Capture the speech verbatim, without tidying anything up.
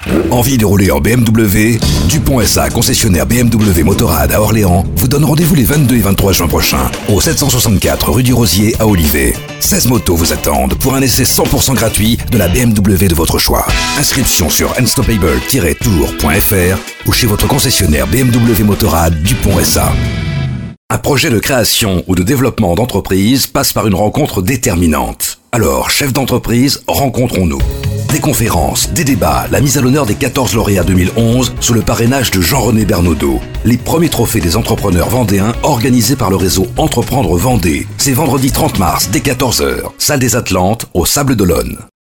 Envie de rouler en B M W? Dupont S A, concessionnaire B M W Motorrad à Orléans, vous donne rendez-vous les vingt-deux et vingt-trois juin prochains, au sept cent soixante-quatre rue du Rosier à Olivet. seize motos vous attendent pour un essai cent pour cent gratuit de la B M W de votre choix. Inscription sur unstoppable tiret tour point f r ou chez votre concessionnaire B M W Motorrad Dupont S A. Un projet de création ou de développement d'entreprise passe par une rencontre déterminante. Alors, chefs d'entreprise, rencontrons-nous. Des conférences, des débats, la mise à l'honneur des quatorze lauréats deux mille onze sous le parrainage de Jean-René Bernaudot. Les premiers trophées des entrepreneurs vendéens organisés par le réseau Entreprendre Vendée. C'est vendredi trente mars dès quatorze heures, salle des Atlantes, au Sable d'Olonne.